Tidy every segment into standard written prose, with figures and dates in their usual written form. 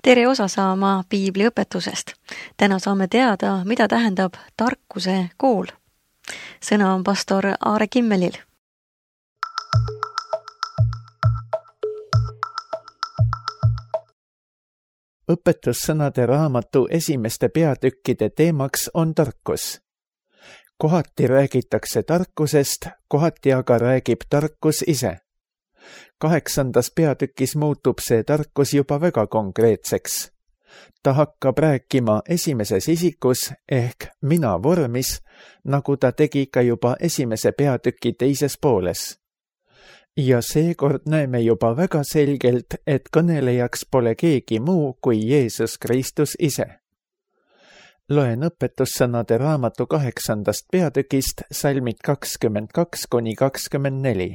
Tere osa saama piibli õpetusest. Täna saame teada, mida tähendab tarkuse kool. Sõna on pastor Aare Kimmelil. Õpetussõnade raamatu esimeste peatükkide teemaks on tarkus. Kohati räägitakse tarkusest, kohati aga räägib tarkus ise. 8. peatükis muutub see tarkus juba väga konkreetseks. Ta hakkab rääkima esimeses isikus ehk mina vormis, nagu ta tegi ka juba esimese peatüki teises pooles. Ja seekord näeme juba väga selgelt, et kõnelejaks pole keegi muu kui Jeesus Kristus ise. Loen õpetussõnade raamatu 8. peatükist salmid 22–24.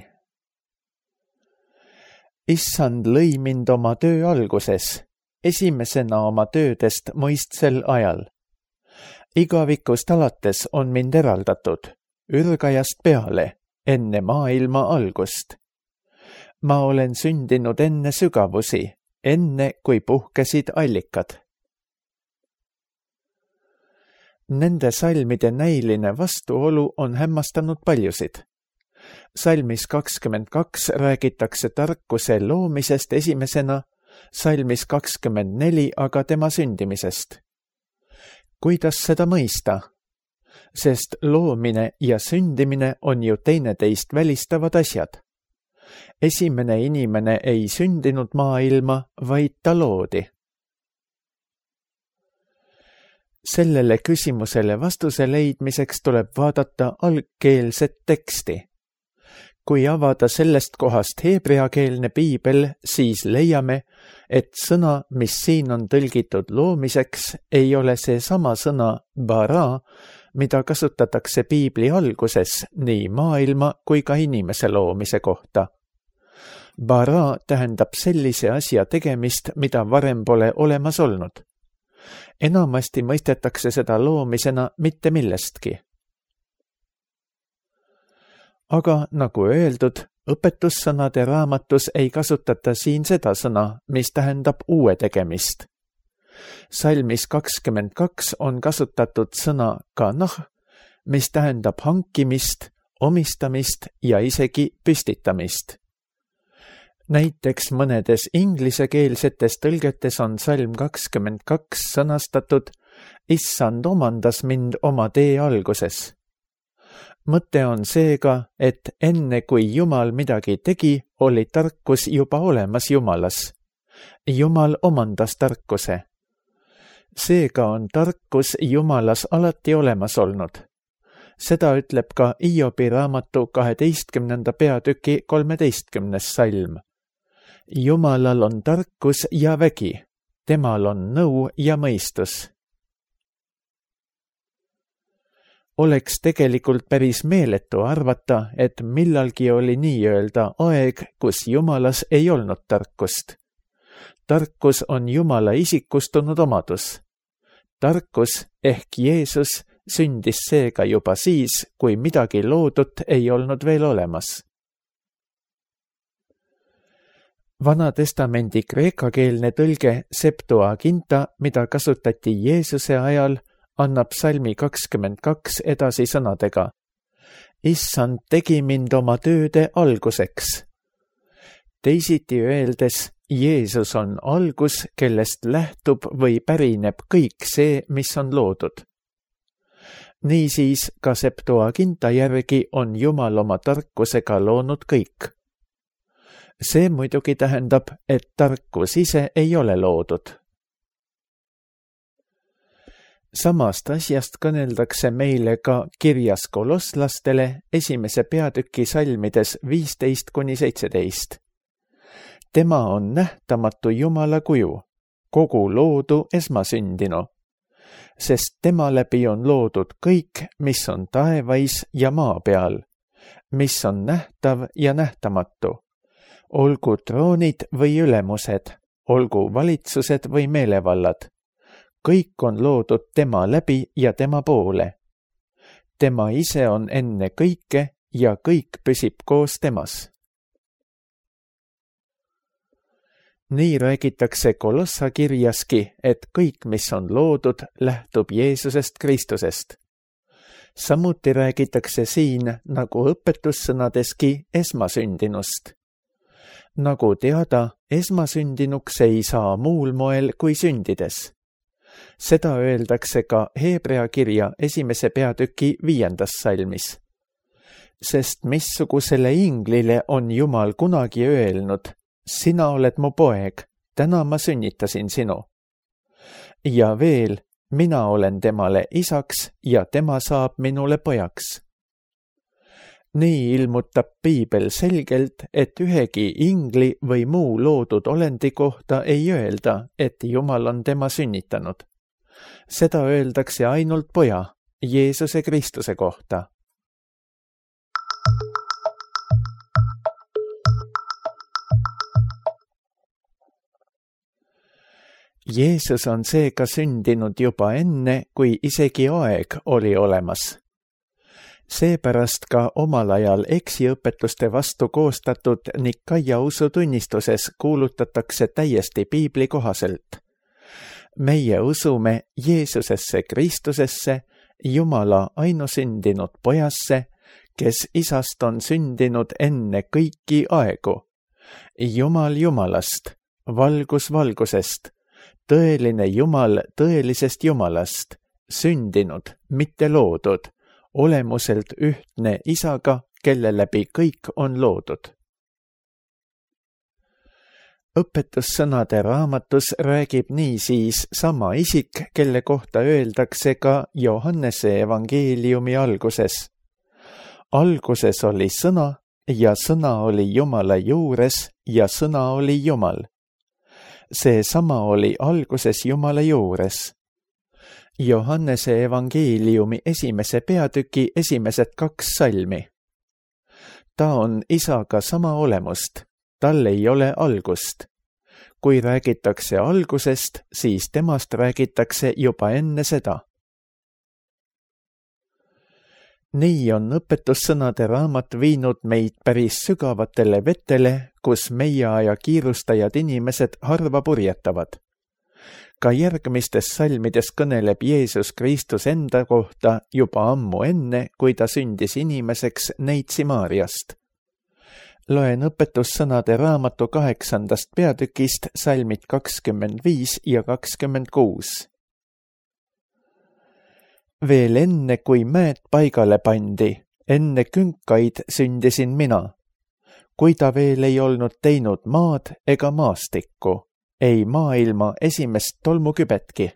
Issand lõi mind oma töö alguses, esimesena oma töödest mõistsel ajal. Igavikust alates on mind eraldatud, ürgajast peale, enne maailma algust. Ma olen sündinud enne sügavusi, enne kui puhkesid allikad. Nende salmide näiline vastuolu on hämmastanud paljusid. Salmis 22 räägitakse tarkuse loomisest esimesena, salmis 24 aga tema sündimisest. Kuidas seda mõista? Sest loomine ja sündimine on ju teineteist välistavad asjad. Esimene inimene ei sündinud maailma, vaid ta loodi. Sellele küsimusele vastuse leidmiseks tuleb vaadata algkeelset teksti. Kui avada sellest kohast heebreakeelne piibel, siis leiame, et sõna, mis siin on tõlgitud loomiseks, ei ole see sama sõna bara, mida kasutatakse piibli alguses nii maailma kui ka inimese loomise kohta. Bara tähendab sellise asja tegemist, mida varem pole olemas olnud. Enamasti mõistetakse seda loomisena mitte millestki. Aga nagu öeldud, õpetussõnade raamatus ei kasutata siin seda sõna, mis tähendab uue tegemist. Salmis 22 on kasutatud sõna kanah, mis tähendab hankimist, omistamist ja isegi püstitamist. Näiteks mõnedes inglisekeelsetes tõlgetes on salm 22 sõnastatud Issand omandas mind oma tee alguses. Mõte on seega, et enne kui Jumal midagi tegi, oli tarkus juba olemas Jumalas. Jumal omandas tarkuse. Seega on tarkus Jumalas alati olemas olnud. Seda ütleb ka Hiobi raamatu 12. peatüki 13. salm. Jumalal on tarkus ja vägi, temal on nõu ja mõistus. Oleks tegelikult päris meeletu arvata, et millalgi oli nii-öelda aeg, kus Jumalas ei olnud tarkust. Tarkus on Jumala isikustunud omadus. Tarkus ehk Jeesus sündis seega juba siis, kui midagi loodut ei olnud veel olemas. Vanatestamendi kreekakeelne tõlge Septuaginta, mida kasutati Jeesuse ajal, annab salmi 22 edasi sõnadega. Issand tegi mind oma tööde alguseks. Teisiti öeldes, Jeesus on algus, kellest lähtub või pärineb kõik see, mis on loodud. Niisiis ka Septuaginta järgi on Jumal oma tarkusega loonud kõik. See muidugi tähendab, et tarkus ise ei ole loodud. Samast asjast kõneldakse meile ka kirjas kolosslastele esimese peatüki salmides 15–17. Tema on nähtamatu Jumala kuju, kogu loodu esmasündinu, sest tema läbi on loodud kõik, mis on taevais ja maa peal, mis on nähtav ja nähtamatu, olgu troonid või ülemused, olgu valitsused või meelevallad. Kõik on loodud tema läbi ja tema poole. Tema ise on enne kõike ja kõik püsib koos temas. nii räägitakse Kolossa kirjaski, et kõik, mis on loodud, lähtub Jeesusest Kristusest. Samuti räägitakse siin, nagu õpetussõnadeski, esmasündinust. Nagu teada, esmasündinuks ei saa muul moel kui sündides. Seda öeldakse ka Hebrea kirja 1. peatüki 5. salmis. Sest missugusele inglile on Jumal kunagi öelnud, sina oled mu poeg, täna ma sünnitasin sinu. Ja veel, mina olen temale isaks ja tema saab minule pojaks. Nii ilmutab Piibel selgelt, et ühegi ingli või muu loodud olendi kohta ei öelda, et Jumal on tema sünnitanud. Seda öeldakse ainult poja, Jeesuse Kristuse kohta. Jeesus on seega sündinud juba enne, kui isegi aeg oli olemas. Seepärast ka omal ajal eksiõpetuste vastu koostatud Nikaia usutunnistuses kuulutatakse täiesti Piibli kohaselt. Meie usume Jeesusesse Kristusesse, Jumala ainusündinud pojasse, kes isast on sündinud enne kõiki aegu. Jumal Jumalast, valgus valgusest, tõeline Jumal tõelisest Jumalast, sündinud, mitte loodud, olemuselt ühtne isaga, kelle läbi kõik on loodud. Õpetussõnade raamatus räägib niisiis sama isik, kelle kohta öeldakse ka Johannese evangeeliumi alguses. Alguses oli sõna ja sõna oli Jumala juures ja sõna oli Jumal. See sama oli alguses Jumala juures. Johannese evangeeliumi 1. peatüki 1. 2 salmi. Ta on isaga sama olemust, tal ei ole algust. Kui räägitakse algusest, siis temast räägitakse juba enne seda. Nii on õpetussõnade raamat viinud meid päris sügavatele vetele, kus meie aja kiirustajad inimesed harva purjetavad. Ka järgmistes salmides kõneleb Jeesus Kristus enda kohta juba ammu enne, kui ta sündis inimeseks Neitsi Maarjast. Loen õpetussõnade raamatu 8. peatükist salmid 25 ja 26. Veel enne, kui mäed paigale pandi, enne künkaid sündisin mina. Kui ta veel ei olnud teinud maad ega maastikku, ei maailma esimest tolmukübetki.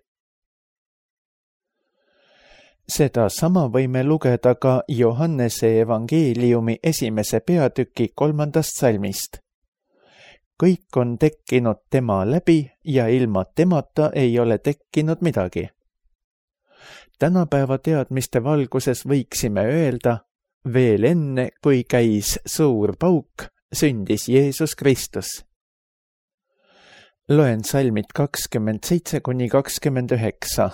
Seda sama võime lugeda ka Johannese evangeeliumi 1. peatüki 3. salmist. Kõik on tekkinud tema läbi ja ilma temata ei ole tekkinud midagi. Tänapäeva teadmiste valguses võiksime öelda, veel enne, kui käis suur pauk, sündis Jeesus Kristus. Loen salmid 27–29.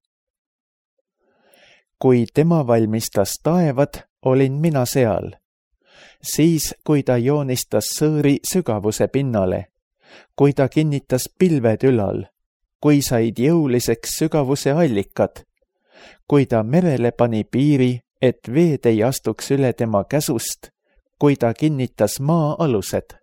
Kui tema valmistas taevad, olin mina seal. Siis, kui ta joonistas sõõri sügavuse pinnale, kui ta kinnitas pilved ülal, kui said jõuliseks sügavuse allikad, kui ta merele pani piiri, et veed ei astuks üle tema käsust, kui ta kinnitas maa alused.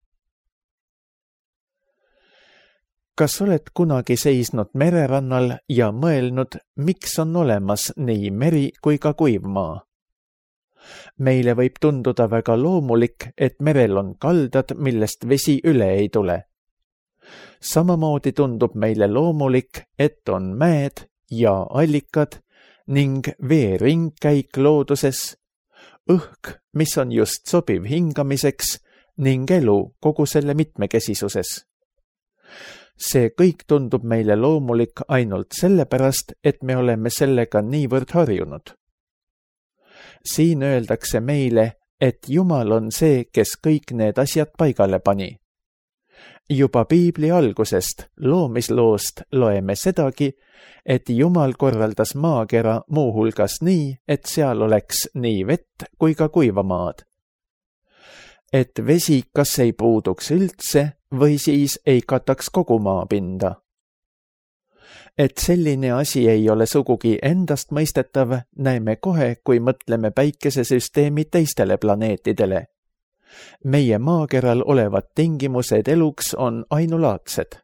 Kas oled kunagi seisnud mererannal ja mõelnud, miks on olemas nii meri kui ka kuiv maa? Meile võib tunduda väga loomulik, et merel on kaldad, millest vesi üle ei tule. Samamoodi tundub meile loomulik, et on mäed ja allikad ning vee ringkäik looduses, õhk, mis on just sobiv hingamiseks ning elu kogu selle mitmekesisuses. See kõik tundub meile loomulik ainult sellepärast, et me oleme sellega niivõrd harjunud. Siin öeldakse meile, et Jumal on see, kes kõik need asjad paigale pani. Juba Piibli algusest, loomisloost, loeme sedagi, et Jumal korraldas maakera muuhulgas nii, et seal oleks nii vett kui ka kuiva maad. Et vesi kas ei puuduks üldse või siis ei kataks kogu maapinda. Et selline asi ei ole sugugi endastmõistetav, näeme kohe, kui mõtleme päikesesüsteemi teistele planeetidele. Meie maakeral olevad tingimused eluks on ainulaadsed.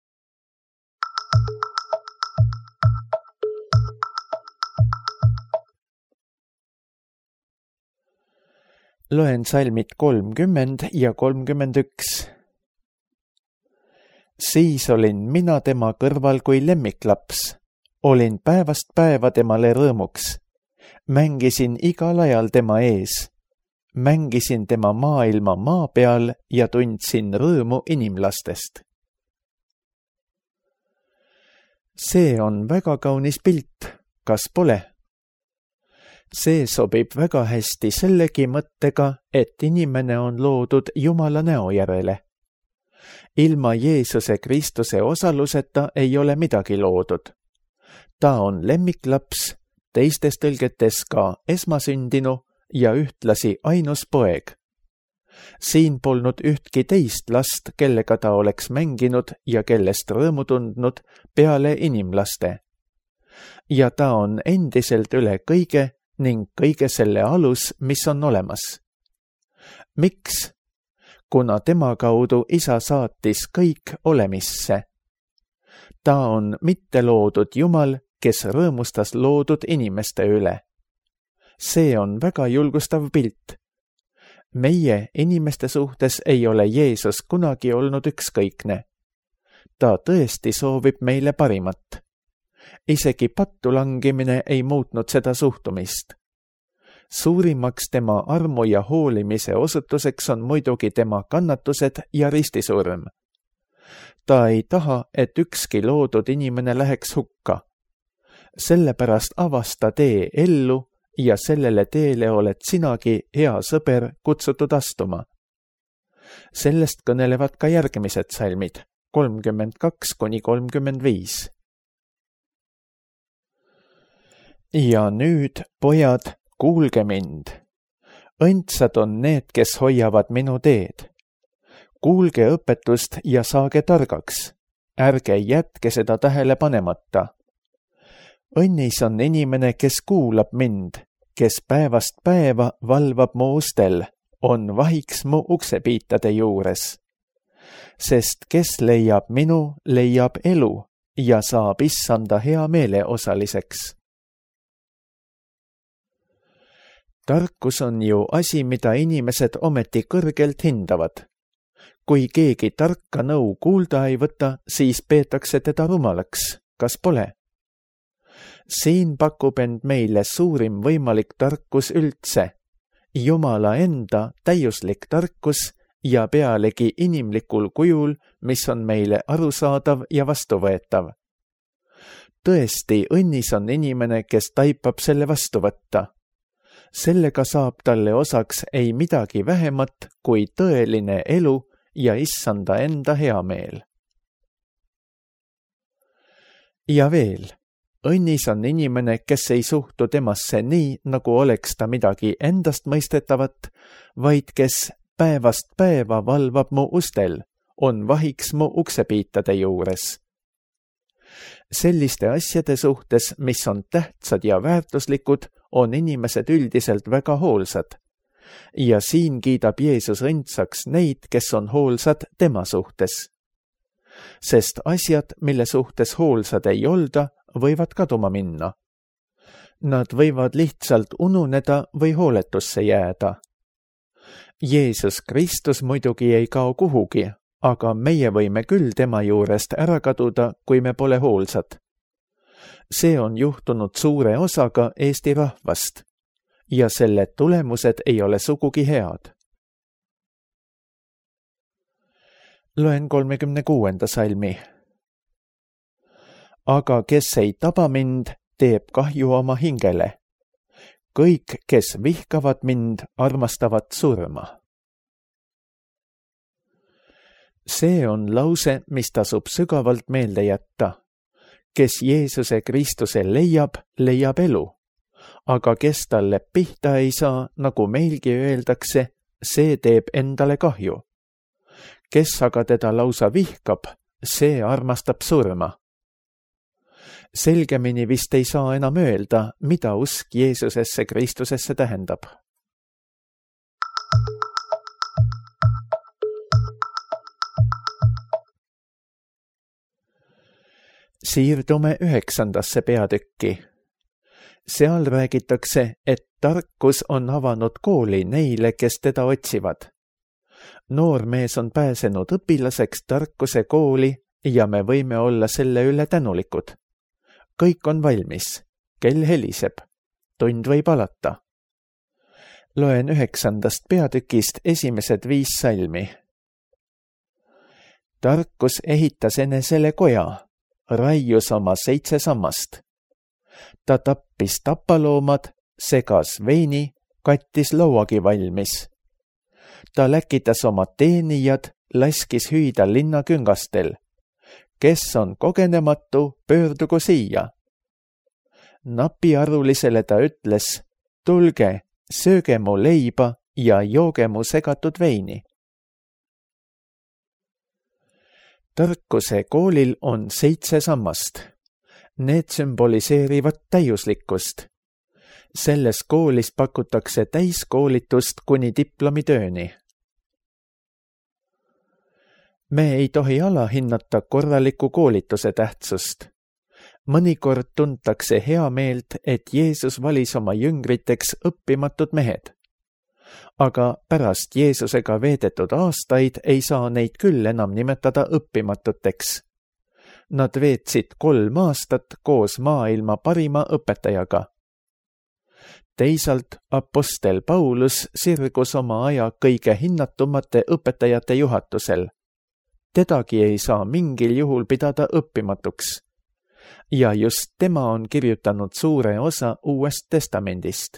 Loen salmid 30 ja 31. Siis olin mina tema kõrval kui lemmiklaps. Olin päevast päeva temale rõõmuks. Mängisin igal ajal tema ees. Mängisin tema maailma maa peal ja tundsin rõõmu inimlastest. See on väga kaunis pilt, kas pole? See sobib väga hästi sellegi mõttega, et inimene on loodud Jumala näo järele. Ilma Jeesuse Kristuse osaluseta ei ole midagi loodud. Ta on lemmiklaps, teistes tõlgetes ka esmasündinu ja ühtlasi ainus poeg. Siin polnud ühtki teist last, kellega ta oleks mänginud ja kellest rõõmu tundnud peale inimlaste. Ja ta on endiselt üle kõige ning kõige selle alus, mis on olemas. Miks? Kuna tema kaudu Isa saatis kõik olemisse. Ta on mitte loodud Jumal, kes rõõmustas loodud inimeste üle. See on väga julgustav pilt. Meie inimeste suhtes ei ole Jeesus kunagi olnud ükskõikne. Ta tõesti soovib meile parimat. Isegi pattu langimine ei muutnud seda suhtumist. Suurimaks tema armu ja hoolimise osutuseks on muidugi tema kannatused ja ristisurm. Ta ei taha, et ükski loodud inimene läheks hukka. Sellepärast avas ta tee ellu ja sellele teele oled sinagi, hea sõber, kutsutud astuma. Sellest kõnelevad ka järgmised salmid, 32–35. Ja nüüd, pojad, kuulge mind. Õndsad on need, kes hoiavad minu teed. Kuulge õpetust ja saage targaks. Ärge jätke seda tähele panemata. Õnnis on inimene, kes kuulab mind, kes päevast päeva valvab mu ustel, on vahiks mu uksepiitade juures. Sest kes leiab minu, leiab elu ja saab issanda hea meele osaliseks. Tarkus on ju asi, mida inimesed ometi kõrgelt hindavad. Kui keegi tarka nõu kuulda ei võta, siis peetakse teda rumalaks, kas pole? Siin pakub end meile suurim võimalik tarkus üldse, Jumala enda täiuslik tarkus ja pealegi inimlikul kujul, mis on meile arusaadav ja vastuvõetav. Tõesti, õnnis on inimene, kes taipab selle vastu võtta. Sellega saab talle osaks ei midagi vähemat kui tõeline elu ja issanda enda heameel. Ja veel, õnnis on inimene, kes ei suhtu temasse nii, nagu oleks ta midagi endastmõistetavat, vaid kes päevast päeva valvab mu ustel, on vahiks mu uksepiitade juures. Selliste asjade suhtes, mis on tähtsad ja väärtuslikud, on inimesed üldiselt väga hoolsad. Ja siin kiidab Jeesus õndsaks neid, kes on hoolsad tema suhtes. Sest asjad, mille suhtes hoolsad ei olda, võivad kaduma minna. Nad võivad lihtsalt ununeda või hooletusse jääda. Jeesus Kristus muidugi ei kao kuhugi, aga meie võime küll tema juurest ära kaduda, kui me pole hoolsad. See on juhtunud suure osaga Eesti rahvast ja selle tulemused ei ole sugugi head. Loen 36. salmi. Aga kes ei taba mind, teeb kahju oma hingele. Kõik, kes vihkavad mind, armastavad surma. See on lause, mis tasub sügavalt meelde jätta. Kes Jeesuse Kristuse leiab, leiab elu. Aga kes talle pihta ei saa, nagu meilgi öeldakse, see teeb endale kahju. kes aga teda lausa vihkab, see armastab surma. Selgemini vist ei saa enam öelda, mida usk Jeesusesse Kristusesse tähendab. Siirdume 9. peatükki. Seal räägitakse, et tarkus on avanud kooli neile, kes teda otsivad. Noor mees on pääsenud õpilaseks tarkuse kooli ja me võime olla selle üle tänulikud. Kõik on valmis, kell heliseb, tund võib alata. Loen 9. peatükist esimesed 5 salmi. Tarkus ehitas enesele koja, raius oma 7 sammast. Ta tappis tapaloomad, segas veini, kattis lauagi valmis. Ta läkitas oma teenijad, laskis hüüda linna küngastel. Kes on kogenematu, pöördugu siia. Napiarulisele ta ütles, tulge, sööge mu leiba ja jooge mu segatud veini. Tarkuse koolil on 7 sammast. Need sümboliseerivad täiuslikkust. Selles koolis pakutakse täiskoolitust kuni diplomitööni. Me ei tohi alahinnata korraliku koolituse tähtsust. Mõnikord tuntakse hea meelt, et Jeesus valis oma jüngriteks õppimatud mehed. Aga pärast Jeesusega veedetud aastaid ei saa neid küll enam nimetada õppimatuteks. Nad veetsid 3 aastat koos maailma parima õpetajaga. Teisalt apostel Paulus sirgus oma aja kõige hinnatumate õpetajate juhatusel. Tedagi ei saa mingil juhul pidada õppimatuks. Ja just tema on kirjutanud suure osa Uuest Testamendist.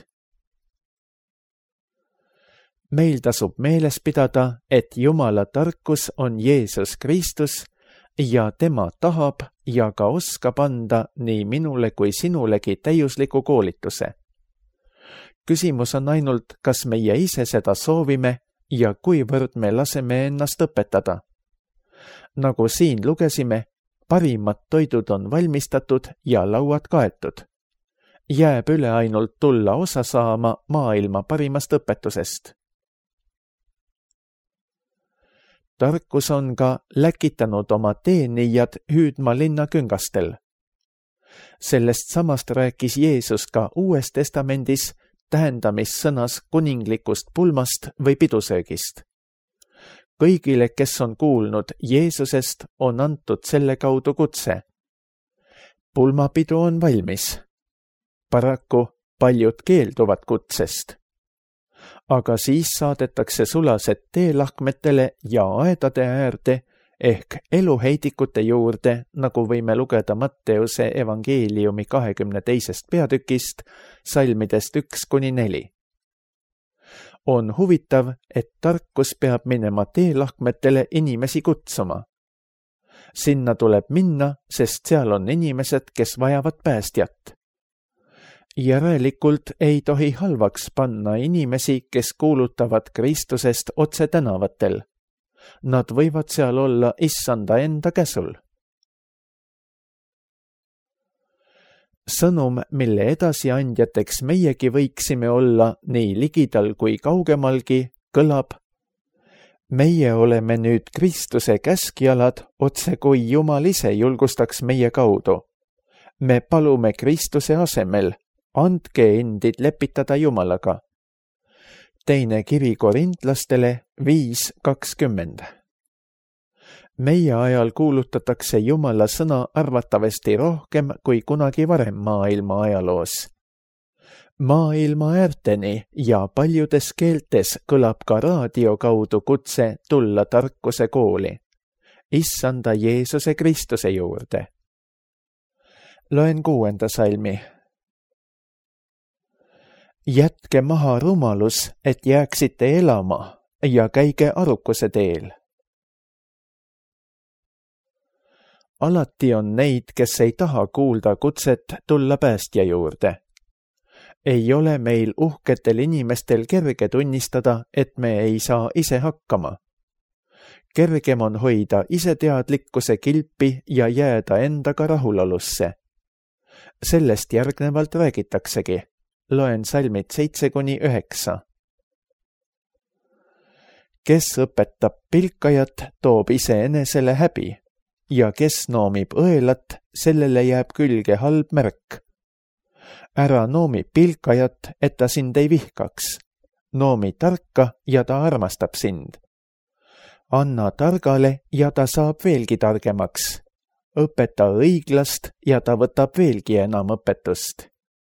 Meil tasub meeles pidada, et Jumala tarkus on Jeesus Kristus ja tema tahab ja ka oskab anda nii minule kui sinulegi täiusliku koolituse. Küsimus on ainult, kas meie ise seda soovime ja kuivõrd me laseme ennast õpetada. Nagu siin lugesime, parimad toidud on valmistatud ja lauad kaetud. Jääb üle ainult tulla osa saama maailma parimast õpetusest. Tarkus on ka läkitanud oma teenijad hüüdma linna küngastel. Sellest samast rääkis Jeesus ka Uues Testamendis tähendamissõnas kuninglikust pulmast või pidusöögist. Kõigile, kes on kuulnud Jeesusest, on antud selle kaudu kutse. Pulmapidu on valmis. Paraku paljud keelduvad kutsest. Aga siis saadetakse sulased teelahkmetele ja aedade äärde ehk eluheidikute juurde, nagu võime lugeda Matteuse evangeeliumi 22. peatükist, salmidest 1-4. On huvitav, et tarkus peab minema teelahkmetele inimesi kutsuma. Sinna tuleb minna, sest seal on inimesed, kes vajavad päästjat. Järelikult ei tohi halvaks panna inimesi, kes kuulutavad Kristusest otse tänavatel. Nad võivad seal olla issanda enda käsul. Sõnum, mille edasiandjateks meiegi võiksime olla nii ligidal kui kaugemalgi, kõlab: meie oleme nüüd Kristuse käskjalad, otse kui Jumal ise julgustaks meie kaudu. Me palume Kristuse asemel, andke endid lepitada Jumalaga. Teine kiri Korintlastele 5:20. Meie ajal kuulutatakse Jumala sõna arvatavasti rohkem kui kunagi varem maailma ajaloos. Maailma äärteni ja paljudes keeltes kõlab ka raadio kaudu kutse tulla tarkuse kooli, issanda Jeesuse Kristuse juurde. Loen 6. salmi. Jätke maha rumalus, et jääksite elama ja käige arukuse teel. Alati on neid, kes ei taha kuulda kutset tulla päästja juurde. Ei ole meil uhketel inimestel kerge tunnistada, et me ei saa ise hakkama. kergem on hoida iseteadlikkuse kilpi ja jääda endaga rahulolusse. Sellest järgnevalt räägitaksegi. Loen salmid 7-9. Kes õpetab pilkajat, toob iseenesele häbi ja kes noomib õelat, sellele jääb külge halb märk. Ära noomi pilkajat, et ta sind ei vihkaks. Noomi tarka ja ta armastab sind. Anna targale ja ta saab veelgi targemaks. Õpeta õiglast ja ta võtab veelgi enam õpetust.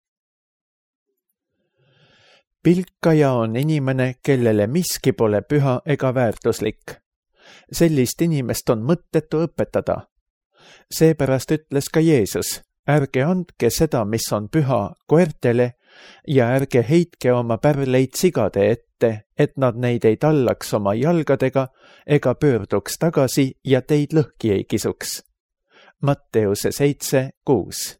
Pilkaja on inimene, kellele miski pole püha ega väärtuslik. Sellist inimest on mõttetu õpetada. Seepärast ütles ka Jeesus, ärge andke seda, mis on püha, koertele ja ärge heitke oma pärleid sigade ette, et nad neid ei tallaks oma jalgadega ega pöörduks tagasi ja teid lõhki ei kisuks. Matteuse 7:6.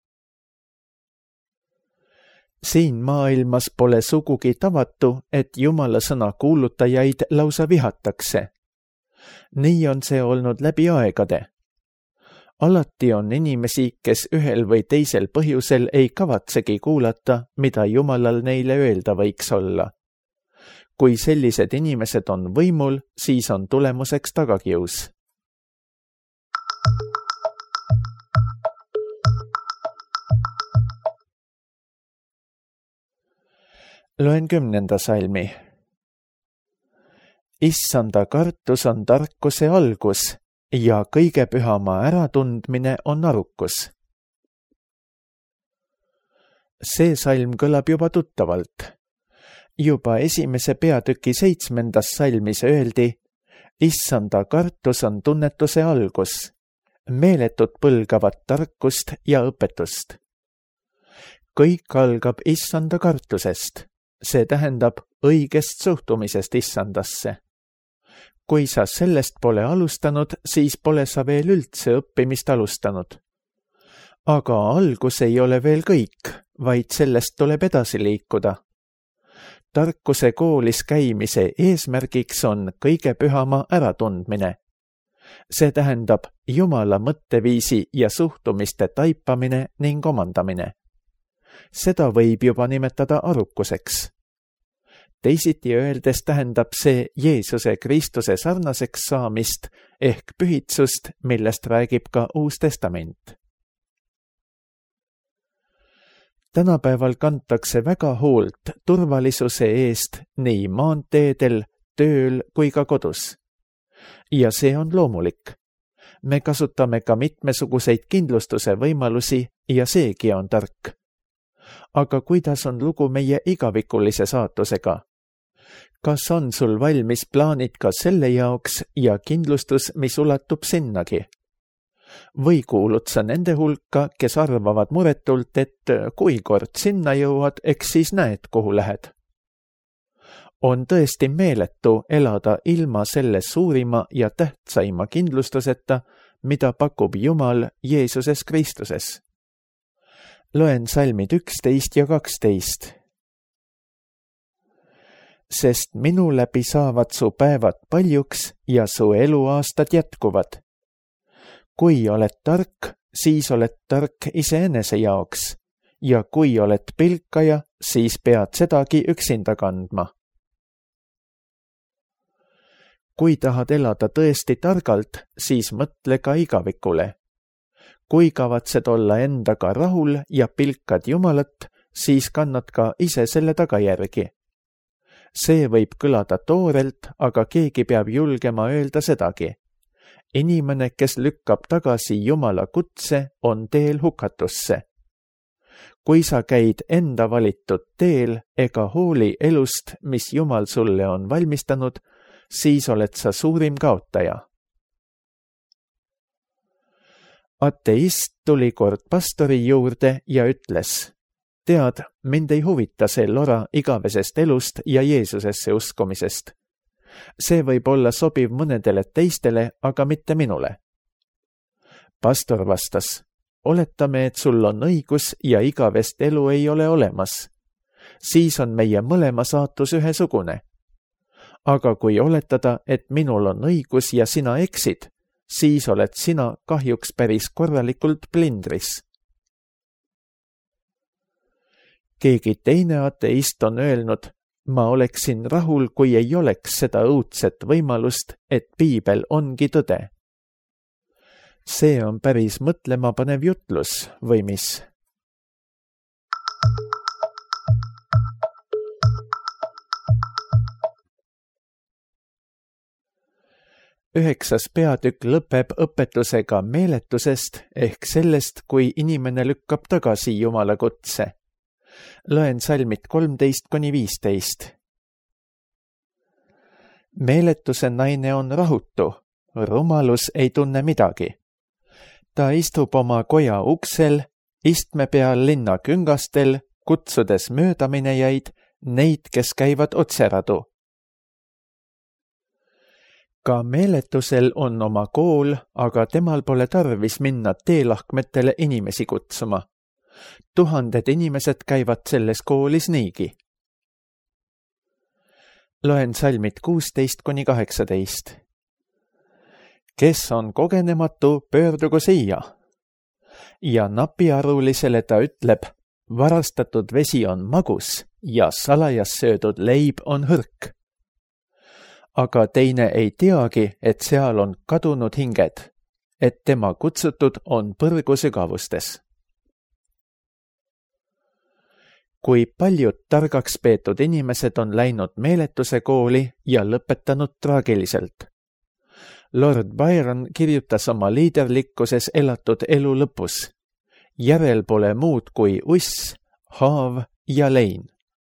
Siin maailmas pole sugugi tavatu, et Jumala sõna kuulutajaid lausa vihatakse. Nii on see olnud läbi aegade. Alati on inimesi, kes ühel või teisel põhjusel ei kavatsegi kuulata, mida Jumalal neile öelda võiks olla. Kui sellised inimesed on võimul, siis on tulemuseks tagakius. Loen 10. salmi. Issanda kartus on tarkuse algus ja kõige pühama äratundmine on arukus. See salm kõlab juba tuttavalt. Juba 1. peatüki 7. salmis öeldi, Issanda kartus on tunnetuse algus, meeletut põlgavat tarkust ja õpetust. Kõik algab Issanda kartusest. See tähendab õigest suhtumisest Issandasse. Kui sa sellest pole alustanud, siis pole sa veel üldse õppimist alustanud. Aga algus ei ole veel kõik, vaid sellest tuleb edasi liikuda. Tarkuse koolis käimise eesmärgiks on kõige pühama äratundmine. See tähendab Jumala mõtteviisi ja suhtumiste taipamine ning omandamine. Seda võib juba nimetada arukuseks. Teisiti öeldes tähendab see Jeesuse Kristuse sarnaseks saamist ehk pühitsust, millest räägib ka Uus Testament. Tänapäeval kantakse väga hoolt turvalisuse eest nii maanteedel, tööl kui ka kodus. Ja see on loomulik. Me kasutame ka mitmesuguseid kindlustuse võimalusi ja seegi on tark. Aga kuidas on lugu meie igavikulise saatusega? Kas on sul valmis plaanid ka selle jaoks ja kindlustus, mis ulatub sinnagi? Või kuulud sa nende hulka, kes arvavad muretult, et kui kord sinna jõuad, eks siis näed, kuhu lähed? On tõesti meeletu elada ilma selle suurima ja tähtsaima kindlustuseta, mida pakub Jumal Jeesuses Kristuses. Loen salmid 11 ja 12. Sest minu läbi saavad su päevad paljuks ja su eluaastad jätkuvad. Kui oled tark, siis oled tark iseenese jaoks ja kui oled pilkaja, siis pead sedagi üksinda kandma. Kui tahad elada tõesti targalt, siis mõtle ka igavikule. Kui kavatsed olla endaga rahul ja pilkad Jumalat, siis kannad ka ise selle tagajärgi. See võib kõlada toorelt, aga keegi peab julgema öelda sedagi. Inimene, kes lükkab tagasi Jumala kutse, on teel hukatusse. Kui sa käid enda valitud teel ega hooli elust, mis Jumal sulle on valmistanud, siis oled sa suurim kaotaja. Ateist tuli kord pastori juurde ja ütles, tead, mind ei huvita see lora igavesest elust ja Jeesusesse uskumisest. See võib olla sobiv mõnedele teistele, aga mitte minule. Pastor vastas, oletame, et sul on õigus ja igavest elu ei ole olemas. Siis on meie mõlema saatus ühesugune. aga kui oletada, et minul on õigus ja sina eksid, siis oled sina kahjuks päris korralikult plindris. Keegi teine ateist on öelnud, ma oleksin rahul, kui ei oleks seda õudset võimalust, et piibel ongi tõde. See on päris mõtlema panev jutlus, või mis? Üheksas peatükk lõpeb õpetusega meeletusest ehk sellest, kui inimene lükkab tagasi Jumala kutse. Loen salmid 13–15. Meeletuse naine on rahutu, rumalus ei tunne midagi. Ta istub oma koja uksel, istme peal linna küngastel, kutsudes möödaminejaid, neid, kes käivad otseradu. Ka meeletusel on oma kool, aga temal pole tarvis minna teelahkmetele inimesi kutsuma. 1000 inimesed käivad selles koolis niigi. Loen salmid 16–18. Kes on kogenematu, pöördugu siia. Ja napiarulisele ta ütleb, varastatud vesi on magus ja salajas söödud leib on hõrk. Aga teine ei teagi, et seal on kadunud hinged, et tema kutsutud on põrgu sügavustes. Kui paljud targaks peetud inimesed on läinud meeletuse kooli ja lõpetanud traagiliselt. Lord Byron kirjutas oma liiderlikkuses elatud elu lõpus. Järel pole muud kui uss, haav ja lein.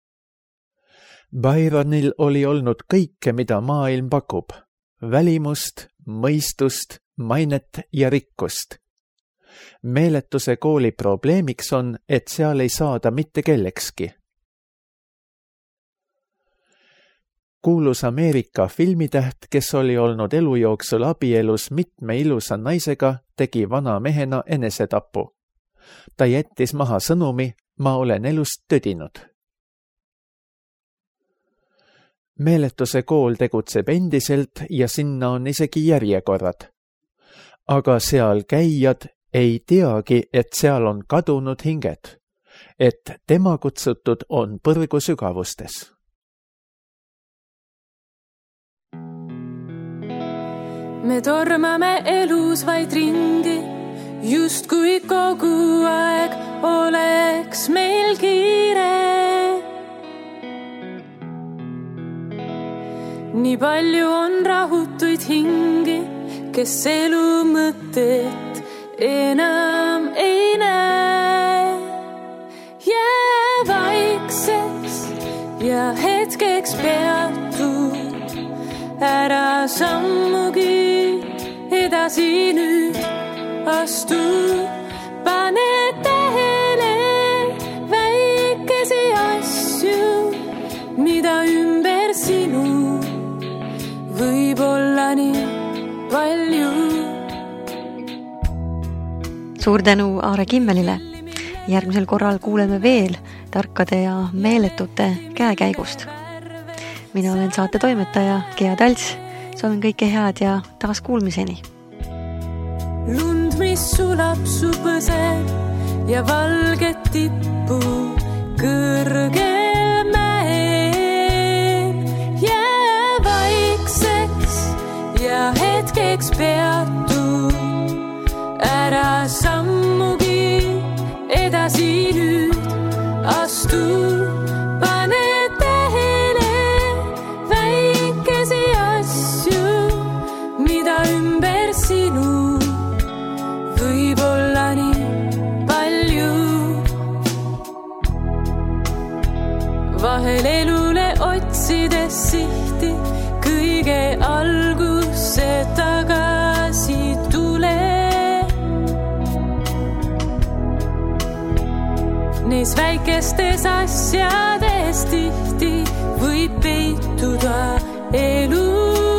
Byronil oli olnud kõike, mida maailm pakub. Välimust, mõistust, mainet ja rikkust. Meeletuse kooli probleemiks on, et seal ei saada mitte kellekski. Kuulus Ameerika filmitäht, kes oli olnud elujooksul abielus mitme ilusa naisega, tegi vana mehena enesetapu. Ta jättis maha sõnumi, ma olen elust tödinud. Meeletuse kool tegutseb endiselt ja sinna on isegi järjekorrad. Aga seal käijad ei teagi, et seal on kadunud hinged, et tema kutsutud on põrgu sügavustes. Me tormame elus vaid ringi, justkui kogu aeg oleks meil kiire. Nii palju on rahutuid hingi, kes elu mõtet enam ei näe. Jää vaikseks ja hetkeks peatud, ära sammugi edasi nüüd astu. Pane tähele väikesi asju, mida ümber sinu võib olla nii palju. Suur tänu Aare Kimmelile. Järgmisel korral kuuleme veel tarkade ja meeletute käekäigust. Mina olen saate toimetaja Gea Talts. Soovin kõike head ja taas kuulmiseni. Lund, mis sulab su põsel ja valget tippu kõrgel mäel. Jää vaikseks ja hetkeks peatu, ära sammugi edasi nüüd astu. Pane tähele väikesi asju, mida ümber sinu võib olla nii palju. Vahel elule otsides sihti, kõige algusse tagasi tule. Neis väikestes asjades tihti võib peituda elu.